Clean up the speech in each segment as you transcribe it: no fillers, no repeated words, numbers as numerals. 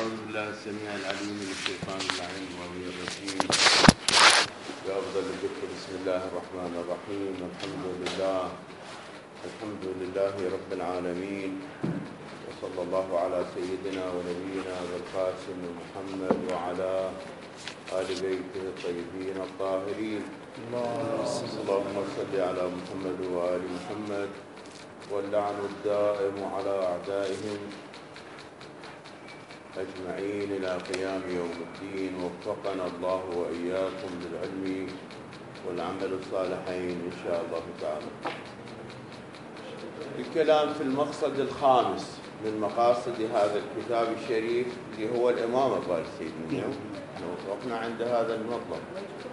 أعوذ بالله السميع العليم من الشيطان اللعين الرجيم الرجيم. بأفضل الذكر بسم الله الرحمن الرحيم. الحمد لله رب العالمين، وصلى الله على سيدنا ونبينا بالقاسم محمد وعلى آل بيته الطيبين الطاهرين. اللهم صل على محمد وآل محمد، واللعن الدائم على أعدائهم أجمعين إلى قيام يوم الدين. وفقنا الله وإياكم للعلم والعمل الصالحين إن شاء الله تعالى. الكلام في المقصد الخامس من مقاصد هذا الكتاب الشريف اللي هو الإمامة. قال سيدنا وقفنا عند هذا المطلب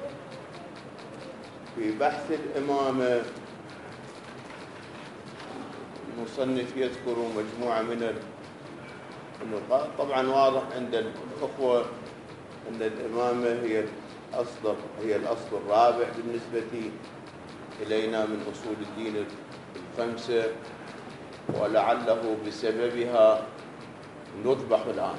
في بحث الإمامة. المصنف يذكر مجموعة من النقاط. طبعا واضح عند الأخوة أن الإمامة هي الأصل الرابع بالنسبة إلينا من أصول الدين الخمسة، ولعله بسببها نذبح الآن.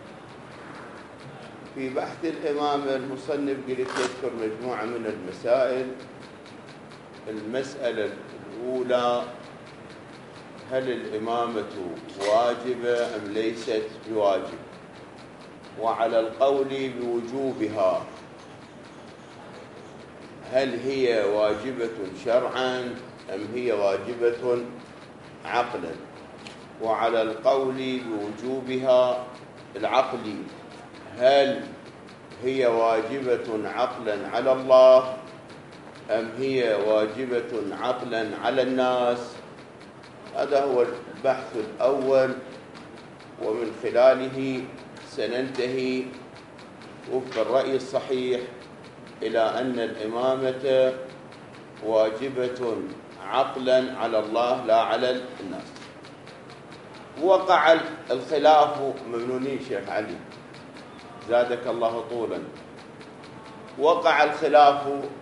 في بحث الإمامة المصنف يذكر مجموعة من المسائل. المسألة الأولى: هل الإمامة واجبة أم ليست بواجب؟ وعلى القول بوجوبها، هل هي واجبة شرعا أم هي واجبة عقلا؟ وعلى القول بوجوبها العقلي، هل هي واجبة عقلا على الله أم هي واجبة عقلا على الناس؟ هذا هو البحث الأول، ومن خلاله سننتهي وفق الرأي الصحيح إلى أن الإمامة واجبة عقلا على الله لا على الناس. وقع الخلاف، ممنونين شيخ علي زادك الله طولا، وقع الخلاف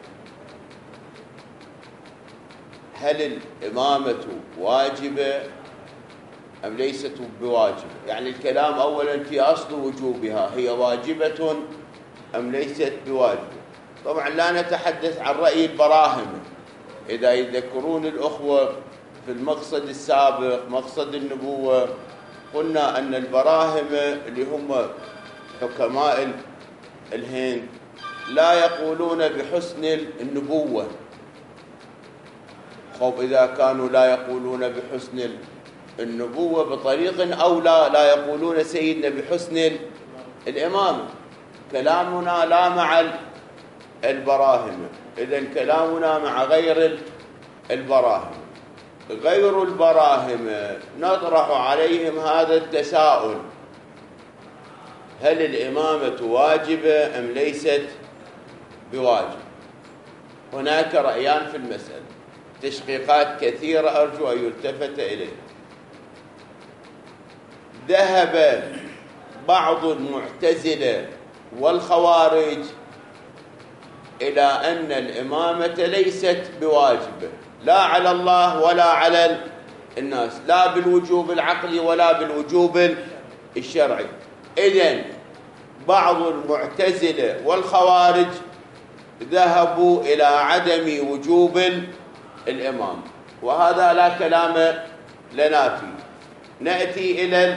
هل الإمامة واجبة أم ليست بواجبة؟ يعني الكلام أولا في أصل وجوبها، هي واجبة أم ليست بواجبة؟ طبعا لا نتحدث عن رأي البراهمة. إذا يذكرون الأخوة في المقصد السابق مقصد النبوة، قلنا أن البراهمة اللي هم حكماء الهند لا يقولون بحسن النبوة. إذا كانوا لا يقولون بحسن النبوة بطريق أولى لا يقولون سيدنا بحسن الإمامة. كلامنا لا مع البراهمة، إذن كلامنا مع غير البراهمة. غير البراهمة نطرح عليهم هذا التساؤل: هل الإمامة واجبة أم ليست بواجب؟ هناك رأيان في المسألة، تشقيقات كثيرة أرجو أن يلتفت إليه. ذهب بعض المعتزلة والخوارج إلى أن الإمامة ليست بواجبة لا على الله ولا على الناس، لا بالوجوب العقلي ولا بالوجوب الشرعي. إذن بعض المعتزلة والخوارج ذهبوا إلى عدم وجوب الإمام، وهذا لا كلام لنا فيه. نأتي إلى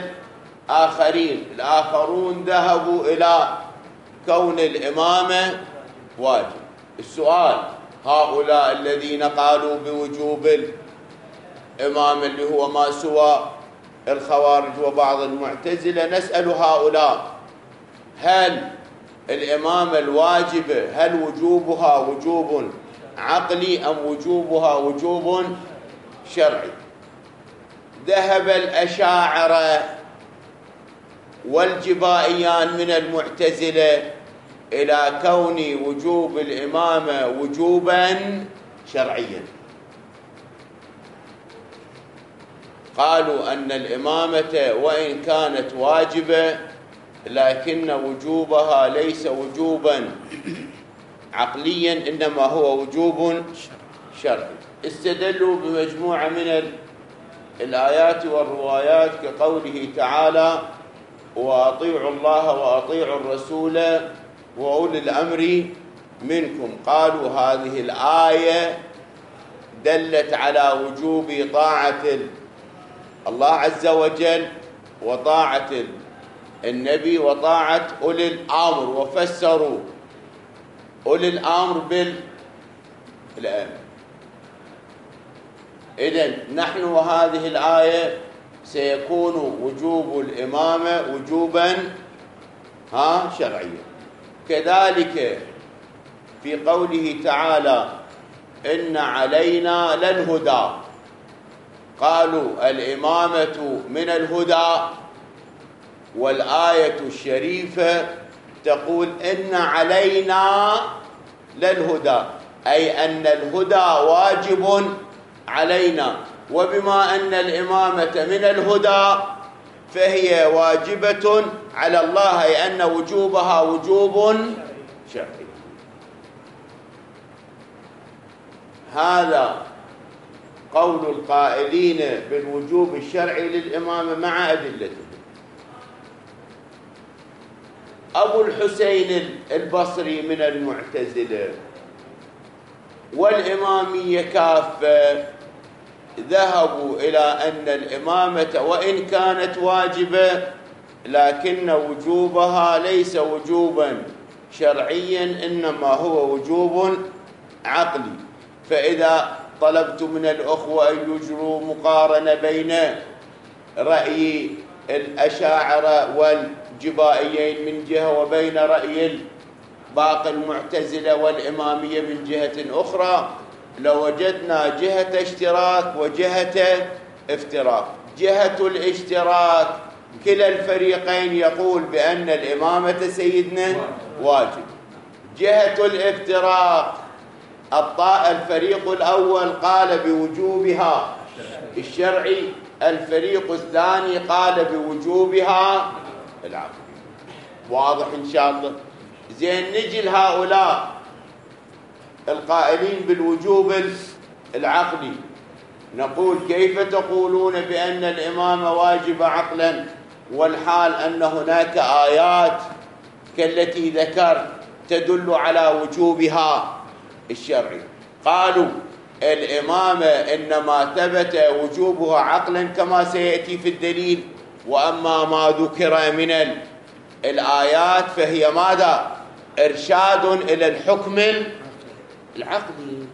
الآخرون ذهبوا إلى كون الإمامة واجب. السؤال: هؤلاء الذين قالوا بوجوب الإمامة اللي هو ما سوى الخوارج وبعض المعتزلة، نسأل هؤلاء: هل الإمامة الواجبة هل وجوبها وجوب عقلي أم وجوبها وجوب شرعي؟ ذهب الأشاعرة والجبائيان من المعتزلة إلى كون وجوب الإمامة وجوبا شرعيا. قالوا أن الإمامة وإن كانت واجبة لكن وجوبها ليس وجوبا عقليا، إنما هو وجوب شرعي. استدلوا بمجموعة من الآيات والروايات كقوله تعالى: وأطيعوا الله وأطيعوا الرسول وأولي الأمر منكم. قالوا هذه الآية دلت على وجوب طاعة الله عز وجل وطاعة النبي وطاعة أولي الأمر، وفسروا أولي الأمر بالأمر. إذن نحن وهذه الآية سيكون وجوب الإمامة وجوبا شرعيا. كذلك في قوله تعالى إن علينا للهدى، قالوا الإمامة من الهدى، والآية الشريفة تقول إن علينا للهدى، أي أن الهدى واجب علينا، وبما أن الإمامة من الهدى فهي واجبة على الله، أي أن وجوبها وجوب شرعي. هذا قول القائلين بالوجوب الشرعي للإمامة مع أدلته. أبو الحسين البصري من المعتزلة والإمامية كافة ذهبوا إلى أن الإمامة وإن كانت واجبة لكن وجوبها ليس وجوبا شرعيا، إنما هو وجوب عقلي. فإذا طلبت من الأخوة أن يجروا مقارنة بين رأي الأشاعرة والجبائيين من جهة وبين رأي باقي المعتزلة والإمامية من جهة أخرى، لوجدنا جهة اشتراك وجهة افتراق. جهة الاشتراك كلا الفريقين يقول بأن الإمامة سيدنا واجب. جهة الافتراق الفريق الأول قال بوجوبها الشرعي، الفريق الثاني قال بوجوبها العقلي. واضح إن شاء الله؟ زين، نجي لهؤلاء القائلين بالوجوب العقلي، نقول كيف تقولون بأن الإمامة واجبة عقلا والحال أن هناك آيات كالتي ذكر تدل على وجوبها الشرعي؟ قالوا الإمامة إنما ثبت وجوبها عقلا كما سيأتي في الدليل، وأما ما ذكر من الآيات فهي ماذا؟ إرشاد إلى الحكم العقلي.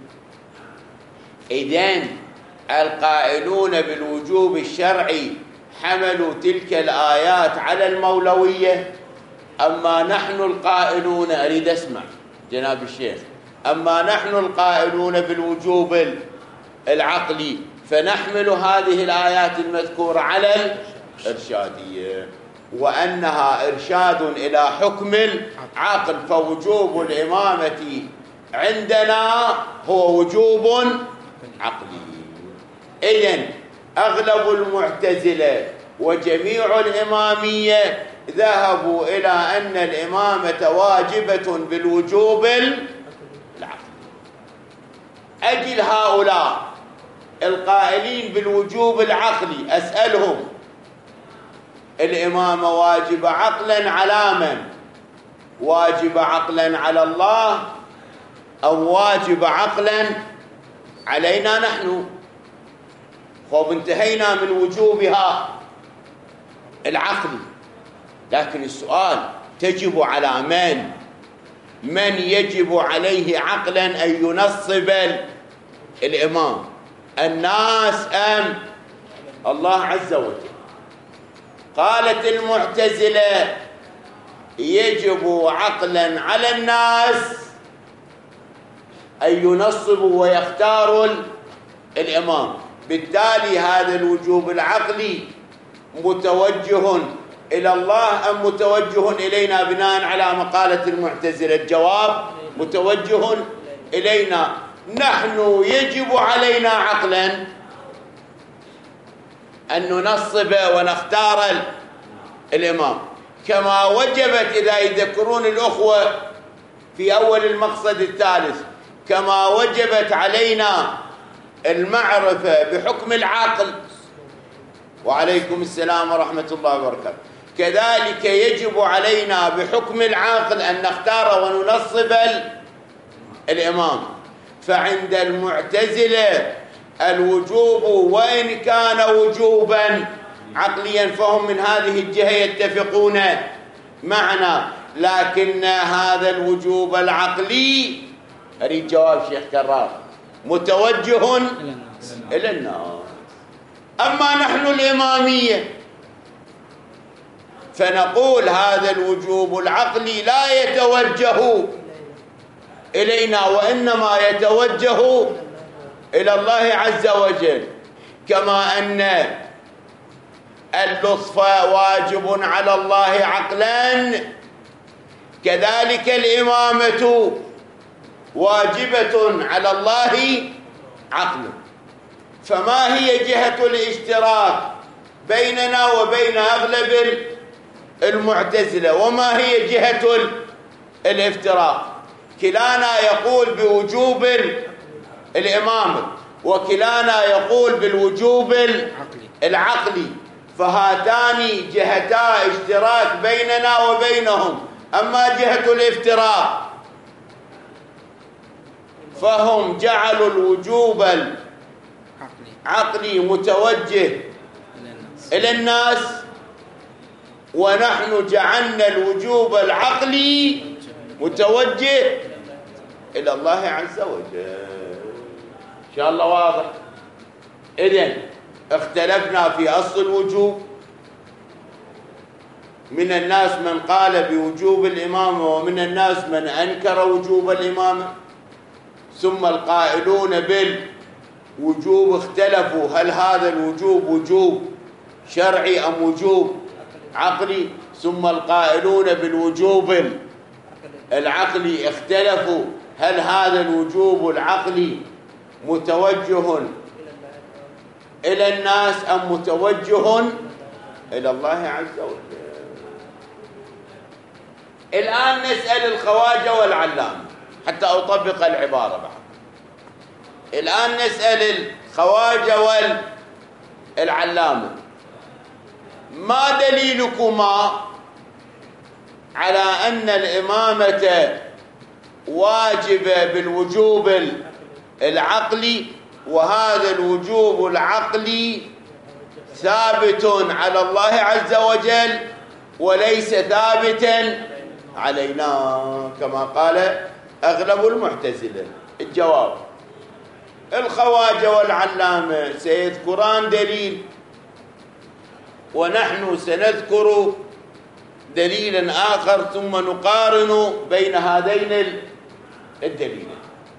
إذن القائلون بالوجوب الشرعي حملوا تلك الآيات على المولوية، أما نحن القائلون، أريد أسمع جناب الشيخ، أما نحن القائلون بالوجوب العقلي فنحمل هذه الآيات المذكورة على الإرشادية، وأنها إرشاد إلى حكم العقل، فوجوب الإمامة عندنا هو وجوب عقلي. إذن أغلب المعتزلة وجميع الإمامية ذهبوا إلى أن الإمامة واجبة بالوجوب العقلي. أجل هؤلاء القائلين بالوجوب العقلي أسألهم: الإمامة واجبة عقلا على من؟ واجبة عقلا على الله أو واجبة عقلا علينا نحن؟ خب انتهينا من وجوبها العقلي، لكن السؤال تجب على من يجب عليه عقلا أن ينصب الإمام؟ الناس أم الله عز وجل؟ قالت المعتزلة يجب عقلا على الناس أن ينصبوا ويختاروا الإمام، بالتالي هذا الوجوب العقلي متوجه إلى الله أم متوجه إلينا بناء على مقالة المعتزلة؟ الجواب متوجه إلينا. نحن يجب علينا عقلا أن ننصب ونختار الإمام، كما وجبت، إذا يذكرون الأخوة في أول المقصد الثالث، كما وجبت علينا المعرفة بحكم العقل. وعليكم السلام ورحمة الله وبركاته. كذلك يجب علينا بحكم العاقل أن نختار وننصب الإمام. فعند المعتزلة الوجوب وإن كان وجوبا عقليا فهم من هذه الجهة يتفقون معنا، لكن هذا الوجوب العقلي، أريد جواب شيخ كرار، متوجه إلى الناس. أما نحن الإمامية فنقول هذا الوجوب العقلي لا يتوجه إلينا، وإنما يتوجه إلى الله عز وجل. كما أن اللطف واجب على الله عقلا، كذلك الإمامة واجبة على الله عقلا. فما هي جهة الاشتراك بيننا وبين أغلب المعتزلة، وما هي جهة الافتراق؟ كلانا يقول بوجوب الإمامة، وكلانا يقول بالوجوب العقلي، فهاتان جهتا اشتراك بيننا وبينهم. أما جهة الافتراق فهم جعلوا الوجوب العقلي متوجه إلى الناس، ونحن جعلنا الوجوب العقلي متوجه إلى الله عز وجل. إن شاء الله واضح. إذن اختلفنا في أصل الوجوب، من الناس من قال بوجوب الإمامة، ومن الناس من أنكر وجوب الإمامة. ثم القائلون بالوجوب اختلفوا، هل هذا الوجوب وجوب شرعي أم وجوب عقلي؟ ثم القائلون بالوجوب العقلي اختلفوا، هل هذا الوجوب العقلي متوجه إلى الناس أم متوجه إلى الله عز وجل؟ الآن نسأل الخواجة والعلامة حتى أطبق العبارة بعد. الآن نسأل الخواجة والعلامة: ما دليلكما على أن الإمامة واجبة بالوجوب العقلي، وهذا الوجوب العقلي ثابت على الله عز وجل وليس ثابتا علينا كما قال أغلب المعتزلة؟ الجواب: الخواجة والعلامة سيذكران دليل، ونحن سنذكر دليلا آخر، ثم نقارن بين هذين الدليلين.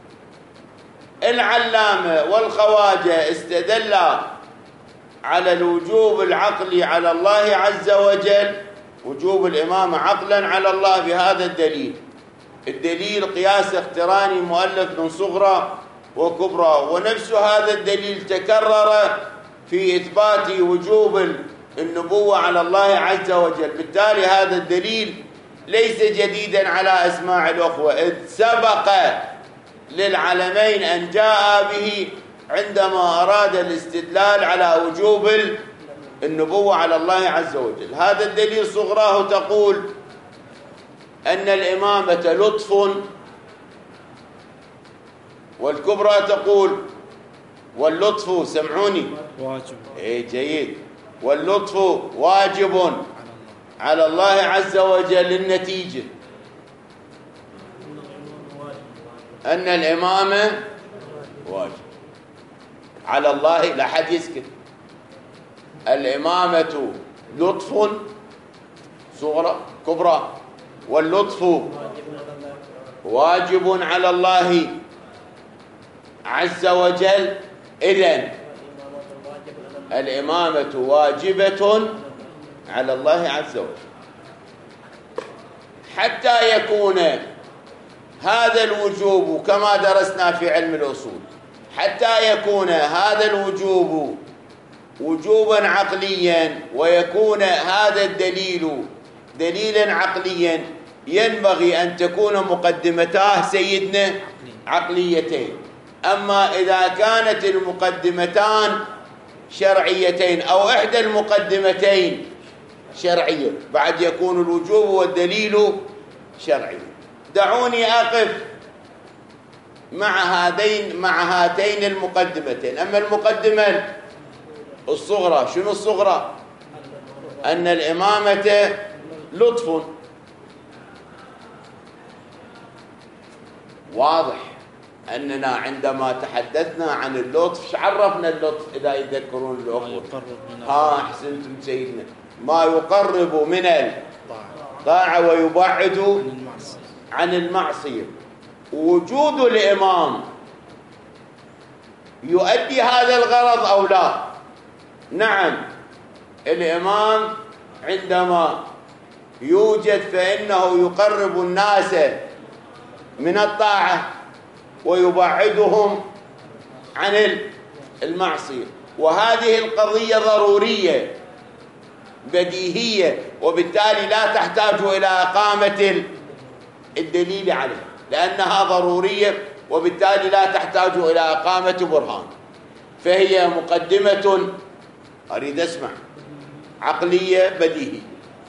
العلامة والخواجة استدلا على الوجوب العقلي على الله عز وجل، وجوب الإمامة عقلا على الله، بهذا الدليل. الدليل قياس اقتراني مؤلف من صغرى وكبرى، ونفس هذا الدليل تكرر في إثبات وجوب النبوة على الله عز وجل. بالتالي هذا الدليل ليس جديدا على أسماع الأخوة، إذ سبق للعلمين أن جاء به عندما أراد الاستدلال على وجوب النبوة على الله عز وجل. هذا الدليل صغراه تقول أن الإمامة لطف، والكبرى تقول واللطف، سمعوني، واجب. إيه جيد، واللطف واجب على الله عز وجل. النتيجة أن الإمامة واجب على الله، لا حد يسكت. الإمامة لطف صغرى كبرى، واللطف واجب على الله عز وجل. إذن الإمامة واجبة على الله عز وجل. حتى يكون هذا الوجوب كما درسنا في علم الأصول، حتى يكون هذا الوجوب وجوبا عقليا، ويكون هذا الدليل دليلا عقليا، ينبغي أن تكون مقدمتاه سيدنا عقليتين. أما إذا كانت المقدمتان شرعيتين، أو إحدى المقدمتين شرعية، بعد يكون الوجوب والدليل شرعي. دعوني أقف مع هاتين المقدمتين. أما المقدمة الصغرى، شنو الصغرى؟ أن الإمامة لطف. واضح أننا عندما تحدثنا عن اللطف عرفنا اللطف إذا يذكرون الأخوة. أحسنتم سيدنا، ما يقرب من الطاعة ويبعد عن المعصية. وجود الإمام يؤدي هذا الغرض أو لا؟ نعم، الإمام عندما يوجد فإنه يقرب الناس من الطاعة ويبعدهم عن المعصية، وهذه القضية ضرورية بديهية، وبالتالي لا تحتاج إلى إقامة الدليل عليها، لأنها ضرورية وبالتالي لا تحتاج إلى إقامة برهان. فهي مقدمة أريد أسمع عقلية بديهية.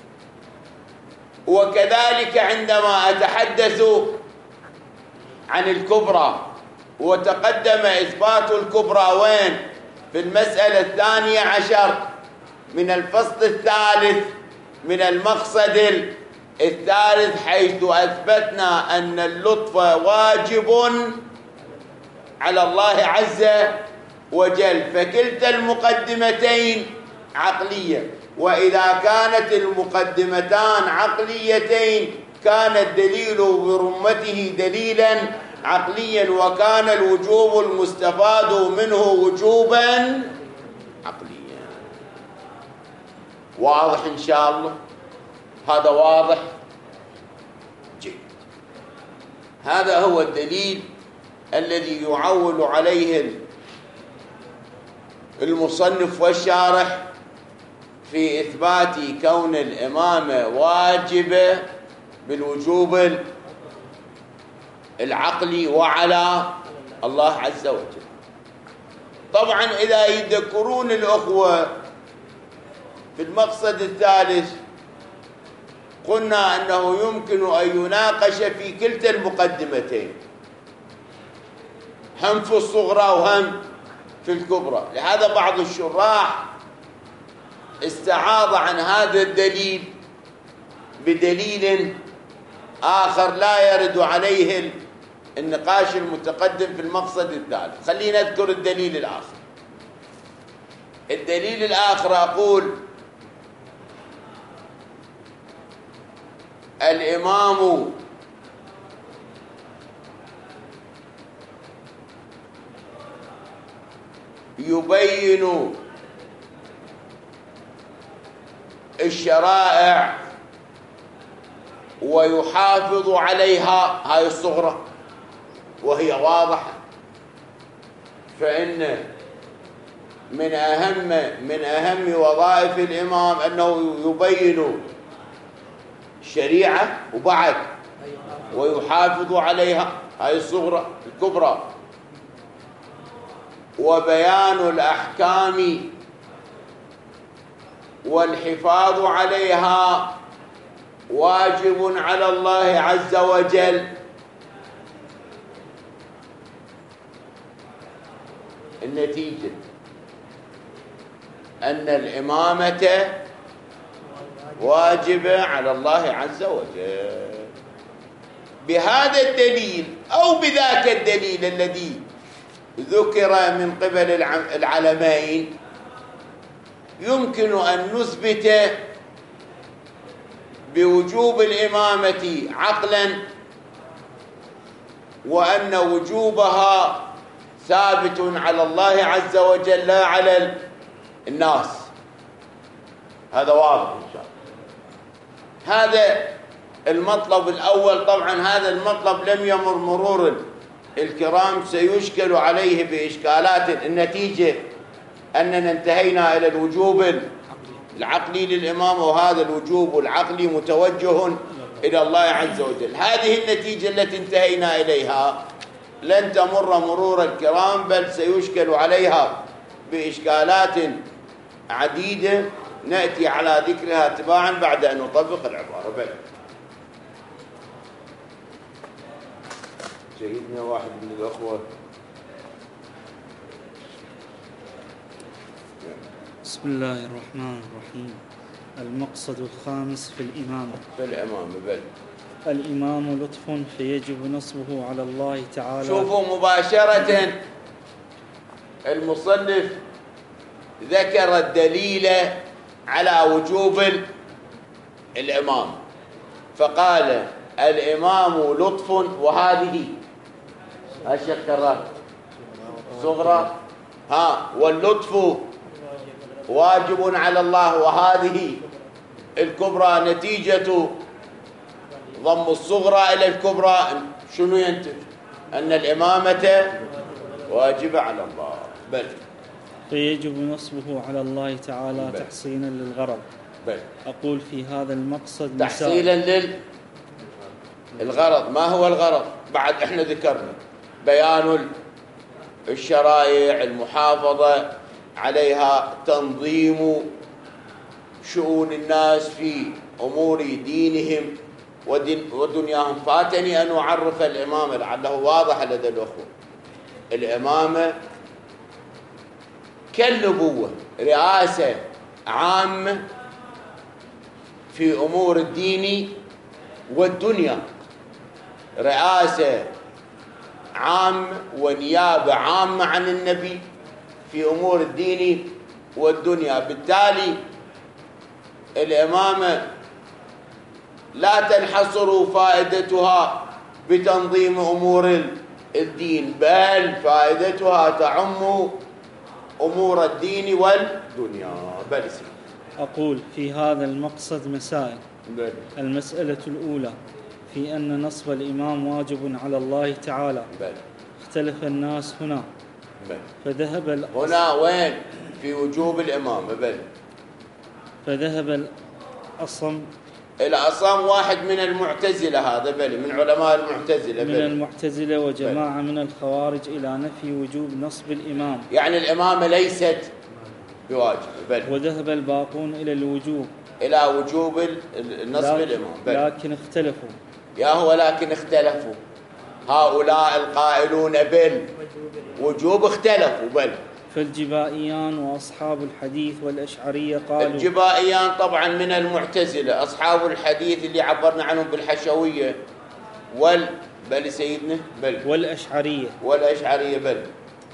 وكذلك عندما أتحدث عن الكبرى، وتقدم إثبات الكبرى وين؟ في المسألة 12 من الفصل الثالث من المقصد الثالث، حيث أثبتنا أن اللطف واجب على الله عز وجل. فكلتا المقدمتين عقلية، وإذا كانت المقدمتان عقليتين كان الدليل برمته دليلا عقليا، وكان الوجوب المستفاد منه وجوبا عقليا. واضح إن شاء الله؟ هذا واضح جيد. هذا هو الدليل الذي يعول عليه المصنف والشارح في إثبات كون الإمامة واجبة بالوجوب العقلي وعلى الله عز وجل. طبعا إذا يذكرون الأخوة في المقصد الثالث قلنا أنه يمكن أن يناقش في كلتا المقدمتين، هم في الصغرى وهم في الكبرى. لهذا بعض الشراح استعاض عن هذا الدليل بدليل آخر لا يرد عليه النقاش المتقدم في المقصد الثالث. خلينا نذكر الدليل الآخر. الدليل الآخر أقول الإمام يبين الشرائع ويحافظ عليها، هاي الصغرى وهي واضحة. فإن من أهم وظائف الإمام أنه يبين الشريعة وبعد ويحافظ عليها، هاي الصغرى. الكبرى وبيان الأحكام والحفاظ عليها واجب على الله عز وجل. النتيجة أن الإمامة واجبة على الله عز وجل. بهذا الدليل أو بذاك الدليل الذي ذكر من قبل العلمين يمكن أن نثبت بوجوب الإمامة عقلا، وأن وجوبها ثابت على الله عز وجل لا على الناس. هذا واضح إن شاء الله. هذا المطلب الأول. طبعا هذا المطلب لم يمر مرور الكرام، سيشكل عليه بإشكالات. النتيجة أننا انتهينا إلى الوجوب العقلي للإمام، وهذا الوجوب العقلي متوجه إلى الله عز وجل. هذه النتيجة التي انتهينا إليها لن تمر مرور الكرام، بل سيشكل عليها بإشكالات عديدة نأتي على ذكرها تباعا بعد أن نطبق العبارة. بل سيدنا واحد من الأخوة. بسم الله الرحمن الرحيم. المقصد الخامس في الإمامة. في الإمامة. بل الإمام لطف فيجب نصبه على الله تعالى. شوفوا مباشرة المصنف ذكر الدليل على وجوب الإمام، فقال الإمام لطف، وهذه الشكرات صغرى، واللطف واجب على الله، وهذه الكبرى نتيجة ضم الصغرى إلى الكبرى. شنو ينتج؟ أن الإمامة واجب على الله. بل فيجب نصبه على الله تعالى تحصيلا للغرض. بل أقول في هذا المقصد تحصيلا للغرض. ما هو الغرض؟ بعد احنا ذكرنا بيان الشرائع، المحافظة عليها، تنظيم شؤون الناس في أمور دينهم ودنياهم. فاتني أن أعرف الإمامة لعله واضح لدى الأخوة. الإمامة كالنبوة، رئاسة عامة في أمور الدين والدنيا، رئاسة عامة ونيابة عامة عن النبي في أمور الدين والدنيا. بالتالي الإمامة لا تنحصر فائدتها بتنظيم أمور الدين، بل فائدتها تعم أمور الدين والدنيا. بل أقول في هذا المقصد مسائل. المسألة الأولى في أن نصب الإمام واجب على الله تعالى. اختلف الناس هنا. فذهب هنا وين؟ في وجوب الإمامة. فذهب الأصم واحد من المعتزلة، هذا من علماء المعتزلة، من المعتزلة وجماعة من الخوارج إلى نفي وجوب نصب الإمام، يعني الإمامة ليست بواجب. وذهب الباقون إلى الوجوب، إلى وجوب نصب الإمام. لكن اختلفوا. لكن اختلفوا هؤلاء القائلون بالوجوب اختلفوا. فالجبائيان وأصحاب الحديث والأشعرية قالوا. الجبائيان طبعا من المعتزلة، أصحاب الحديث اللي عبرنا عنهم بالحشوية سيدنا والأشعرية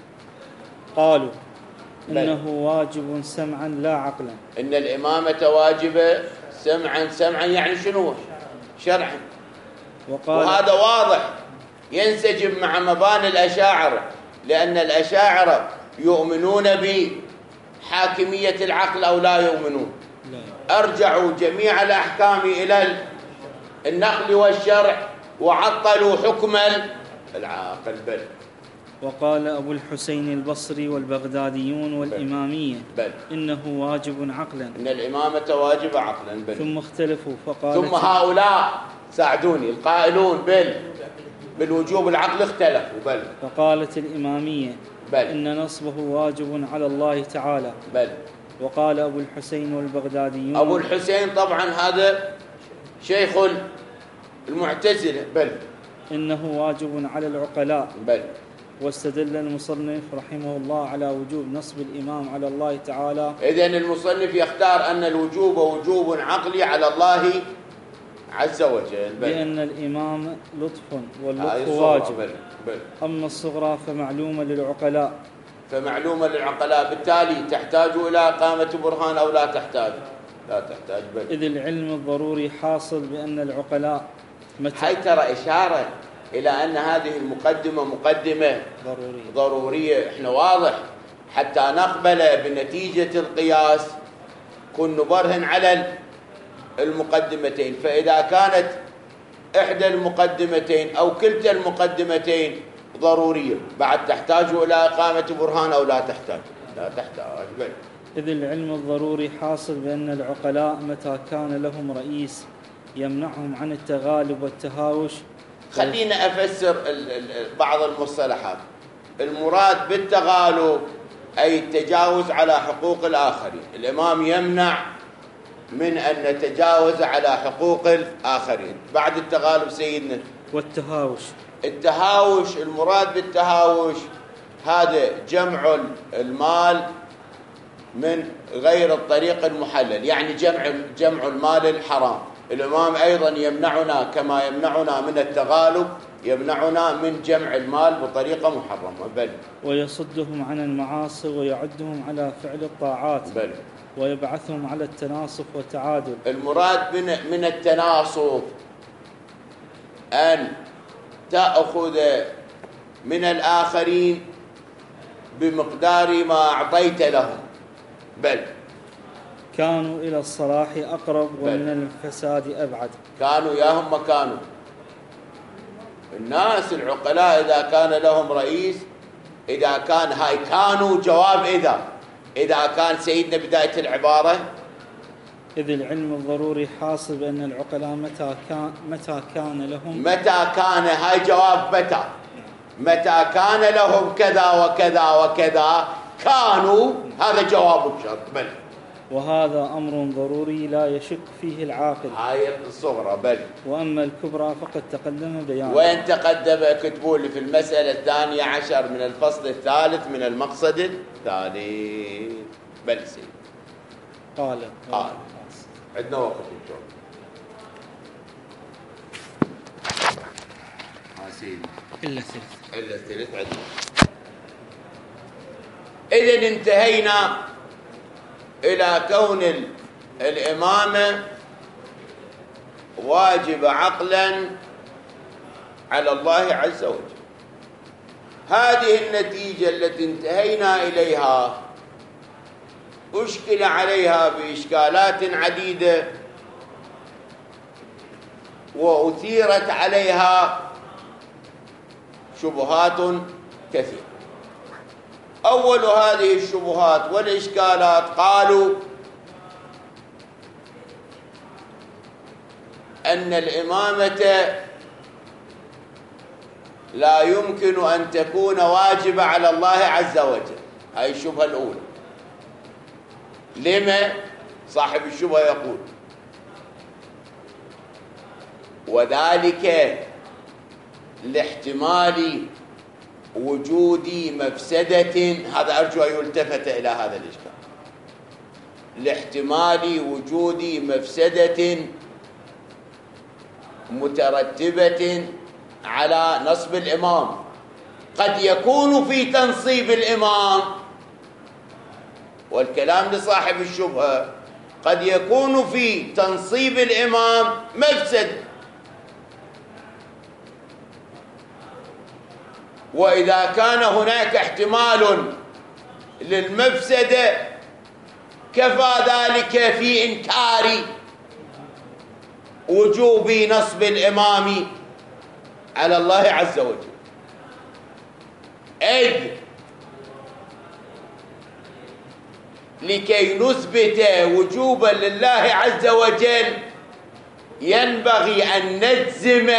قالوا إنه واجب سمعا لا عقلا. إن الإمامة واجبة سمعا يعني شنو؟ شرعا. وهذا واضح ينسجم مع مباني الأشاعرة، لأن الأشاعرة يؤمنون بحاكمية العقل أو لا يؤمنون؟ أرجعوا جميع الأحكام إلى النقل والشرع وعطلوا حكم العاقل. وقال أبو الحسين البصري والبغداديون والإمامية إنه واجب عقلا، إن الإمامة واجبة عقلا. ثم اختلفوا ثم هؤلاء ساعدوني القائلون بالوجوب العقل اختلفوا. فقالت الإمامية إن نصبه واجب على الله تعالى. وقال أبو الحسين والبغداديون. أبو الحسين طبعا هذا شيخ المعتزلة. إنه واجب على العقلاء. واستدل المصنف رحمه الله على وجوب نصب الإمام على الله تعالى. إذن المصنف يختار أن الوجوب وجوب عقلي على الله عز وجل، بأن الإمام لطف واللطف واجب. أما الصغرى فمعلومة للعقلاء. بالتالي تحتاج إلى إقامة برهان أو لا تحتاج؟ لا تحتاج. إذ العلم الضروري حاصل بأن العقلاء حي ترى إشارة إلى أن هذه المقدمة مقدمة ضرورية. إحنا واضح حتى نقبل بنتيجة القياس كن نبرهن على المقدمتين. فإذا كانت إحدى المقدمتين أو كلتا المقدمتين ضرورية بعد تحتاج إلى إقامة برهان أو لا تحتاج؟ لا تحتاج. إذ العلم الضروري حاصل بأن العقلاء متى كان لهم رئيس يمنعهم عن التغالب والتهاوش. خلينا أفسر بعض المصطلحات. المراد بالتغالب أي التجاوز على حقوق الآخرين. الإمام يمنع من أن نتجاوز على حقوق الآخرين. بعد التغالب سيدنا والتهاوش. التهاوش، المراد بالتهاوش هذا جمع المال من غير الطريق المحلل، يعني جمع المال الحرام. الإمام أيضا يمنعنا كما يمنعنا من التغالب، يمنعنا من جمع المال بطريقة محرمة. بل ويصدهم عن المعاصي ويعدهم على فعل الطاعات. بل ويبعثهم على التناصف والتعادل. المراد من التناصف أن تأخذ من الآخرين بمقدار ما أعطيت لهم. بل كانوا إلى الصلاح أقرب ومن الفساد أبعد. كانوا يا هم كانوا الناس العقلاء إذا كان لهم رئيس، إذا كان هاي كانوا جواب إذا كان سيدنا بداية العبارة، إذ العلم الضروري حاصل بأن العقلاء متى كان هاي جواب متى كان لهم كذا وكذا وكذا كانوا، هذا جواب الشرط. بل وهذا أمر ضروري لا يشك فيه العاقل. هاي الصغرى. بل وأما الكبرى فقد تقدم بيانه. وين تقدم؟ كتبوا لي في المسألة 12 من الفصل 3 من المقصد 3. بل سيد قال عندنا وقت الجواب. سيدي إلا الثلث عندنا. إذن انتهينا إلى كون الإمامة واجب عقلا على الله عز وجل. هذه النتيجة التي انتهينا إليها أشكل عليها بإشكالات عديدة، وأثيرت عليها شبهات كثيرة. أول هذه الشبهات والإشكالات قالوا أن الإمامة لا يمكن أن تكون واجبة على الله عز وجل. هذه الشبهة الأولى. لما؟ صاحب الشبهة يقول وذلك لاحتمال وجود مفسدة. هذا أرجو أن يلتفت إلى هذا الإشكال. لاحتمال وجود مفسدة مترتبة على نصب الإمام. قد يكون في تنصيب الإمام، والكلام لصاحب الشبهة، قد يكون في تنصيب الإمام مفسد، وإذا كان هناك احتمال للمفسدة كفى ذلك في إنكار وجوب نصب الإمام على الله عز وجل. إذ لكي نثبت وجوبا لله عز وجل ينبغي أن نجزم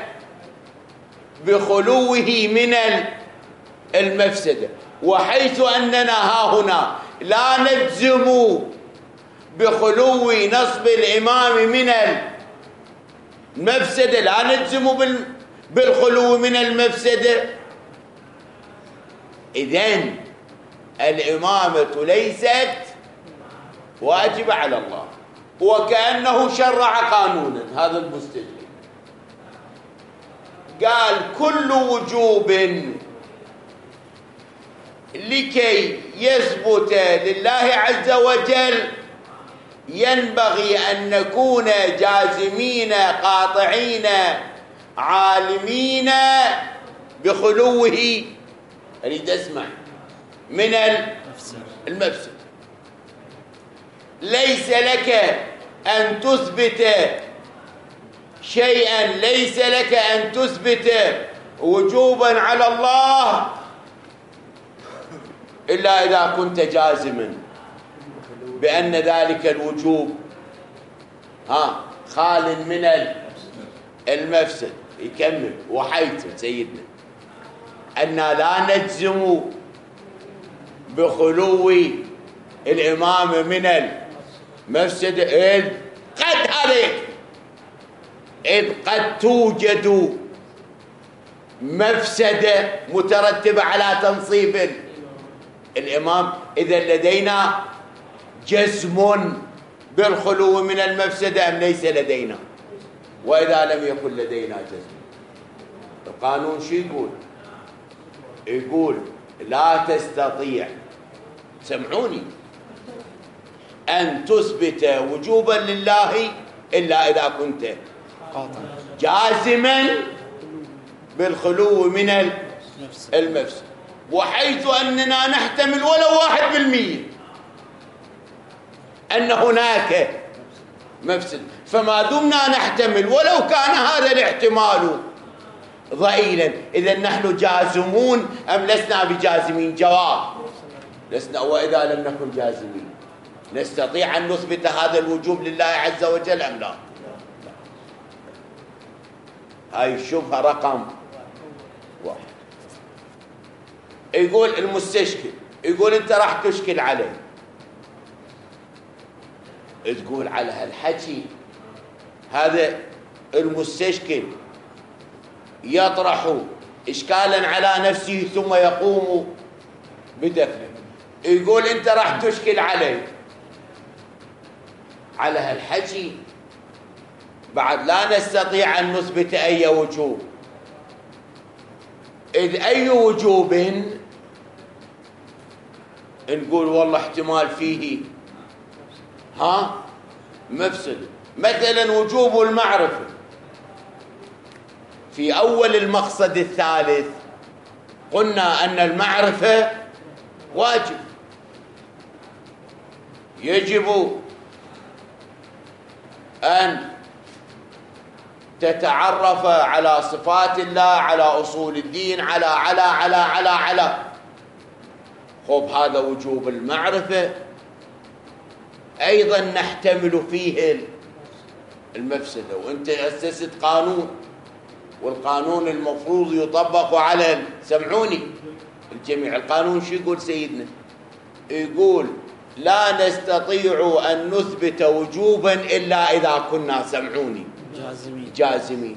بخلوه من المفسدة، وحيث أننا ها هنا لا نجزم بخلو نصب الإمام من المفسدة، لا نجزم بالخلو من المفسدة، إذن الإمامة ليست واجبة على الله، وكأنه شرع قانونا. هذا المستدل قال كل وجوب لكي يثبت لله عز وجل ينبغي أن نكون جازمين قاطعين عالمين بخلوه، أريد أسمع، من المفسد. ليس لك أن تثبت شيئا، ليس لك أن تثبت وجوبا على الله إلا إذا كنت جازما بأن ذلك الوجوب خال من المفسد. يكمل وحيث سيدنا أن لا نجزم بخلو الإمام من مفسدة إذ قد عليك، إذ قد توجد مفسدة مترتبة على تنصيب الإمام. إذا لدينا جزم بالخلو من المفسدة أم ليس لدينا؟ وإذا لم يكن لدينا جزم، القانون شو يقول؟ يقول لا تستطيع، سمعوني، أن تثبت وجوبا لله إلا إذا كنت جازما بالخلو من المفسد، وحيث أننا نحتمل ولو 1% أن هناك مفسد، فما دمنا نحتمل ولو كان هذا الاحتمال ضئيلا، إذا نحن جازمون أم لسنا بجازمين؟ جواب لسنا. وإذا لم نكن جازمين نستطيع أن نثبت هذا الوجوب لله عز وجل أم لا؟ هاي الشبهة رقم 1. يقول المستشكل، يقول أنت راح تشكل عليه، تقول على هالحكي هذا المستشكل يطرح إشكالا على نفسه ثم يقوم بدفنه. يقول أنت راح تشكل عليه على هالحكي، بعد لا نستطيع أن نثبت أي وجوب، إذ أي وجوب نقول والله احتمال فيه مفسد. مثلا وجوب المعرفة في أول المقصد الثالث قلنا أن المعرفة واجب، يجب أن تتعرف على صفات الله، على أصول الدين، على خب هذا وجوب المعرفة أيضا نحتمل فيه المفسدة. وأنت أسست قانون، والقانون المفروض يطبق على، سمعوني الجميع، القانون شو يقول سيدنا؟ يقول لا نستطيع أن نثبت وجوبا إلا إذا كنا، سمعوني، جازمين.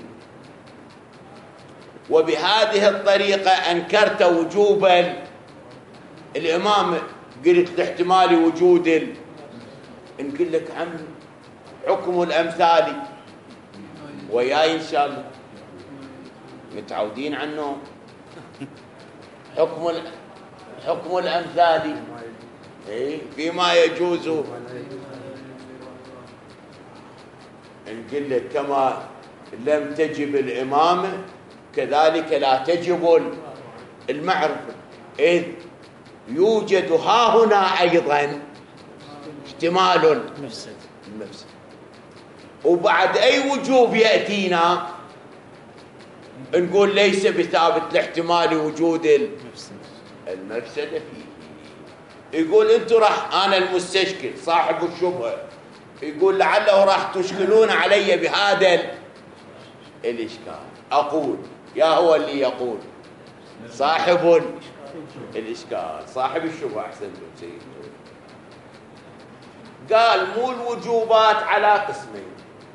وبهذه الطريقة أنكرت وجوبا الإمام، قلت لاحتمال وجود نقول لك عم حكم الأمثال وياي إن شاء الله متعودين عنه. حكم الأمثال فيما يجوز، نقول لك كما لم تجب الإمامة كذلك لا تجب المعرفة، إذ يوجد ها هنا أيضا احتمال المفسد. وبعد أي وجوب يأتينا نقول ليس بثابت لاحتمال وجود المفسدة فيه. يقول أنتم أنا المستشكل صاحب الشبهة، يقول لعله راح تشكلون علي بهذا الإشكال. أقول يا هو اللي يقول صاحب الإشكال، صاحب الشبهة، أحسنتم سيدي، قال مو الوجوبات على قسمين،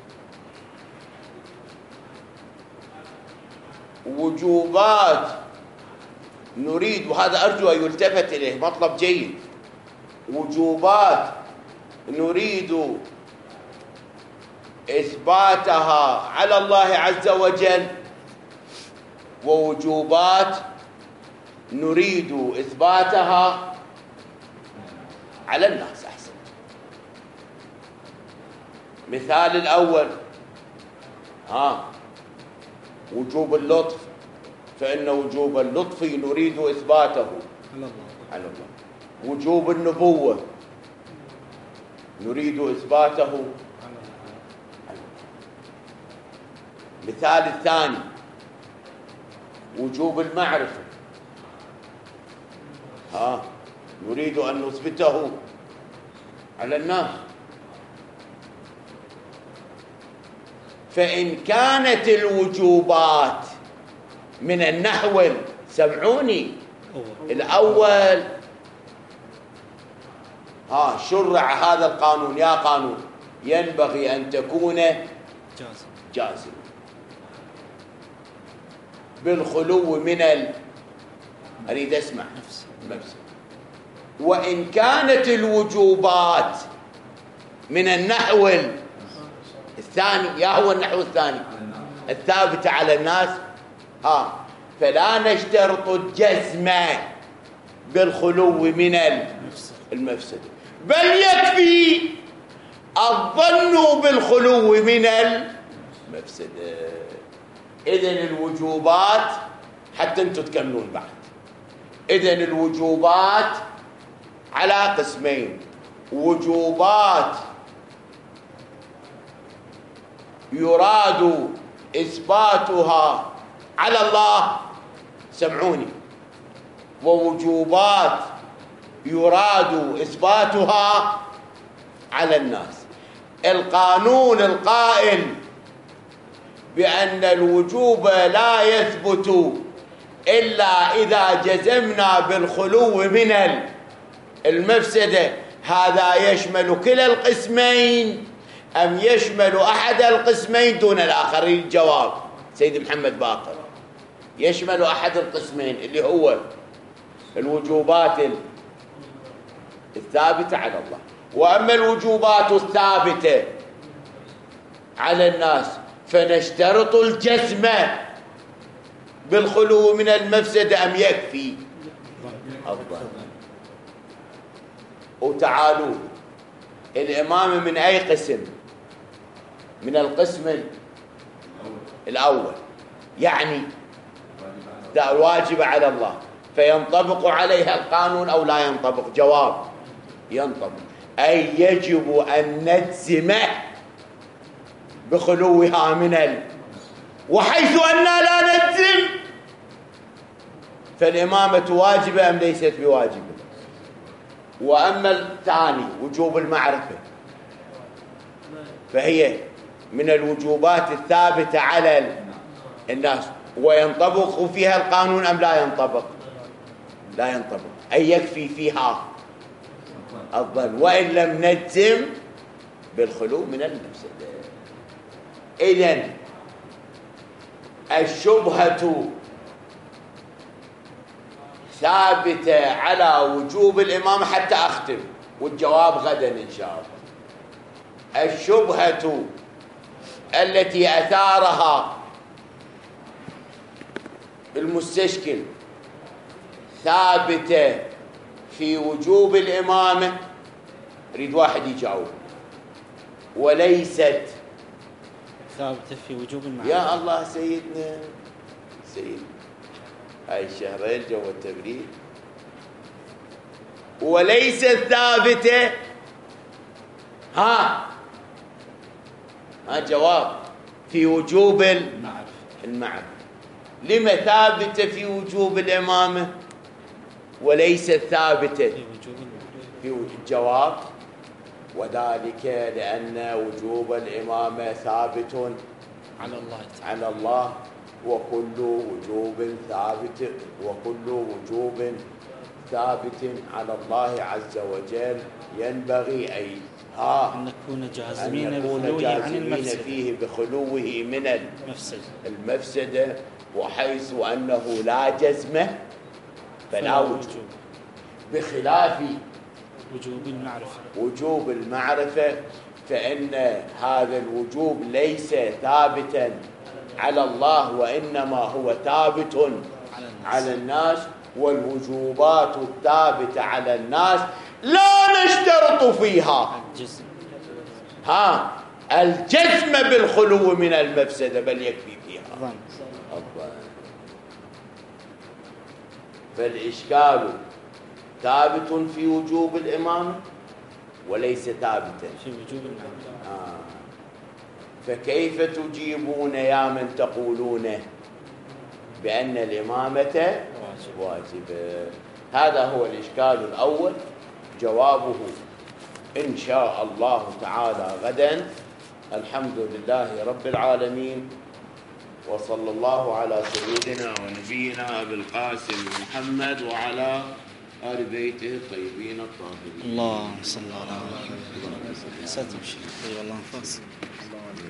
وجوبات نريد، وهذا أرجو أن يلتفت إليه، مطلب جيد، وجوبات نريد إثباتها على الله عز وجل، ووجوبات نريد إثباتها على الناس. أحسن مثال الأول وجوب اللطف، فإن وجوب اللطف نريد إثباته على الله. وجوب النبوة نريد إثباته على الله. مثال الثاني وجوب المعرفة، نريد أن نثبته على الناس. فإن كانت الوجوبات من النحو، سمعوني، الأول شرع هذا القانون، يا قانون ينبغي أن تكون جازم بالخلو من أريد أسمع المفسدة. وإن كانت الوجوبات من النحو الثاني، يا هو النحو الثاني الثابت على الناس، فلا نشترط الجزم بالخلو من المفسدة، بل يكفي الظن بالخلو من المفسدة. إذن الوجوبات، حتى أنتم تكملون بعد، إذن الوجوبات على قسمين: وجوبات يراد إثباتها على الله، سمعوني، ووجوبات يراد إثباتها على الناس. القانون القائل بأن الوجوب لا يثبت إلا إذا جزمنا بالخلو من المفسدة، هذا يشمل كلا القسمين أم يشمل أحد القسمين دون الآخر؟ الجواب سيد محمد باقر: يشمل أحد القسمين، اللي هو الوجوبات الثابتة على الله. وأما الوجوبات الثابتة على الناس فنشترط الجزم بالخلو من المفسدة أم يكفي الظن؟ وتعالوا، الإمامة من أي قسم؟ من القسم الأول، يعني الواجب على الله، فينطبق عليها القانون أو لا ينطبق؟ جواب: ينطبق، أي يجب أن نجزم بخلوها من وحيث أننا لا نجزم فالإمامة واجبة أم ليست بواجبة؟ وأما الثاني وجوب المعرفة فهي من الوجوبات الثابتة على الناس، وينطبق فيها القانون أم لا ينطبق؟ لا ينطبق، أي يكفي فيها الظن وإن لم نجزم بالخلو من المفسدة. إذن الشبهة ثابتة على وجوب الإمام، حتى أختم والجواب غدا إن شاء الله. الشبهة التي أثارها المستشكل ثابتة في وجوب الإمامة، أريد واحد يجاوب. وليست ثابتة في وجوب المعرفة. يا الله سيدنا سيد، هاي الشهرين جو التبريد. وليست ثابتة، ها جواب، في وجوب المعرفة. لما ثابتة في وجوب الإمامة وليست ثابتة في وجوب الجواب؟ وذلك لأن وجوب الإمامة ثابت على الله، وكل وجوب ثابت على الله عز وجل ينبغي أن نكون جازمين فيه بخلوه من المفسدة، وحيث أنه لا جزم فلا وجوب، بخلاف وجوب المعرفة فإن هذا الوجوب ليس ثابتا على الله، وإنما هو ثابت على الناس. والوجوبات الثابتة على الناس لا نشترط فيها الجزم بالخلو من المفسدة، بل يكفي فيها الظن. فالإشكال ثابت في وجوب الإمامة وليس ثابتا في وجوب الإمامة. فكيف تجيبون يا من تقولون بأن الإمامة واجبة؟ هذا هو الإشكال الأول، جوابه إن شاء الله تعالى غدا. الحمد لله رب العالمين، وصلى الله على سيدنا ونبينا أبي القاسم محمد وعلى آل بيته الطيبين الطاهرين. اللهم صل على محمد. ستمشي والله انفاس.